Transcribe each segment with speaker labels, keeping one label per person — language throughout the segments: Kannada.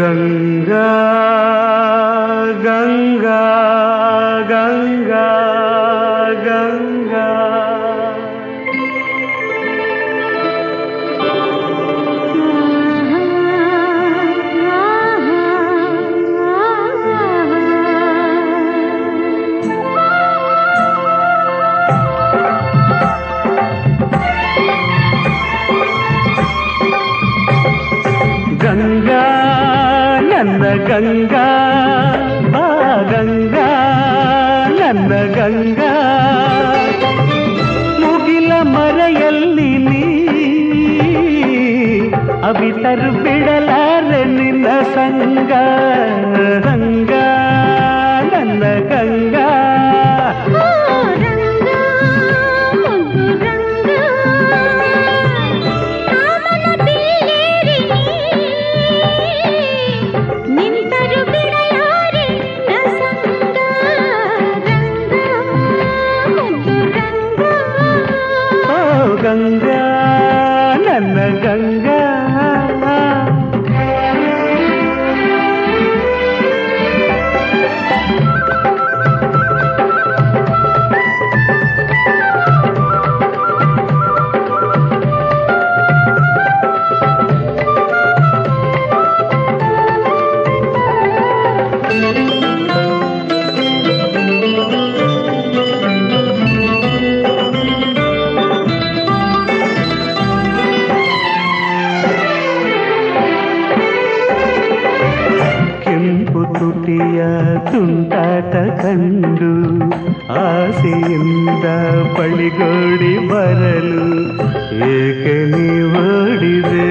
Speaker 1: ಗಂಗಾ ಗಂಗಾ ಗಂಗಾ ಗಂಗಾ ಗಂಗಾ ನನ್ನ ಗಂಗಾ ಬಾ ಗಂಗಾ ನನ್ನ ಗಂಗಾ ಮುಗಿಲ ಮರೆಯಲ್ಲಿ ನೀ ಅವಿತರು ಬಿಡಲಾರೆ ನಿನ್ನ ಸಂಗ ಗಂಗಾ ನನ್ನ ಗಂಗಾ ಗಂಗಾ ನನ್ನ ಗಂಗಾ ತುಟಿಯ ತುಂಟಾಟ ಕಂಡು ಆಸೆಯಿಂದ ಬಳಿಗೋಡಿ ಬರಲು ಏಕೆ ನೀವೋಡಿದೆ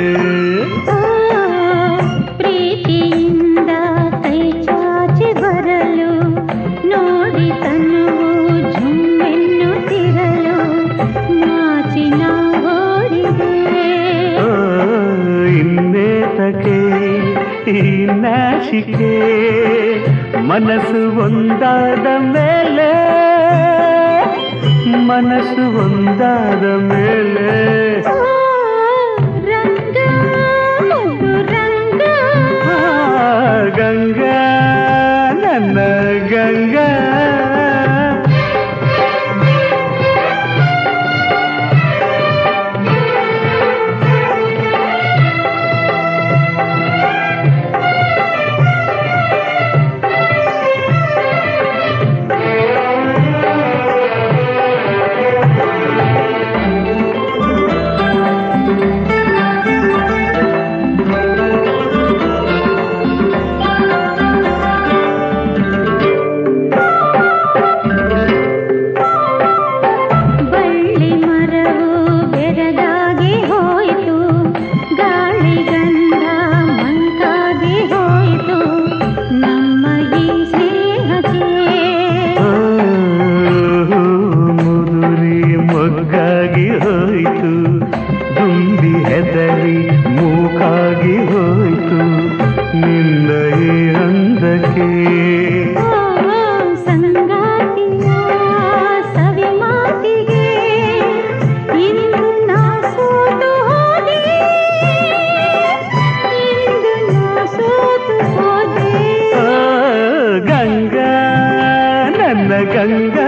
Speaker 2: ಪ್ರೀತಿಯಿಂದ ಕೈ ಚಾಚಿ ಬರಲು ನೋಡಿ ತನ್ನುವು ಜುಮ್ಮೆನ್ನುತ್ತಿರಲು ನಾಚಿ ಓಡಿದೆ
Speaker 1: ಇನ್ನೇತಕ್ಕೆ ಈ ನಾಚಿಕೆ ಮನಸ್ಸು ಒಂದಾದ ಮೇಲೆ ಮನಸ್ಸು ಒಂದಾದ ಮೇಲೆ
Speaker 2: ರಂಗ ರಂಗ
Speaker 1: ಗಂಗಾ ನನ್ನ ಗಂಗಾ ಮೊಗ್ಗಾಗಿ ಹೋಯಿತು ದುಂಬಿ ಹೆದರಿ ಮೂಕಾಗಿ ಹೋಯಿತು ನಿನ್ನ ಈ ಅಂದಕ್ಕೆ
Speaker 2: ಸಂಗಾತಿಯ ಸವಿ ಮಾತಿಗೆ ಇಂದು ನಾ ಸೋತು ಹೋದೆ ಇಂದು ನಾ ಸೋತು ಹೋದೆ
Speaker 1: ಗಂಗಾ ನನ್ನ ಗಂಗಾ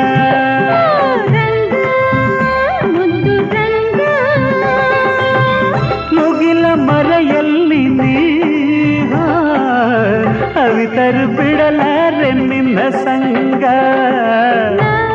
Speaker 1: ಮರೆಯಲ್ಲಿ ನೀ ಅವಿತರು ಬಿಡಲಾರೆ ನಿನ್ನ ಸಂಗ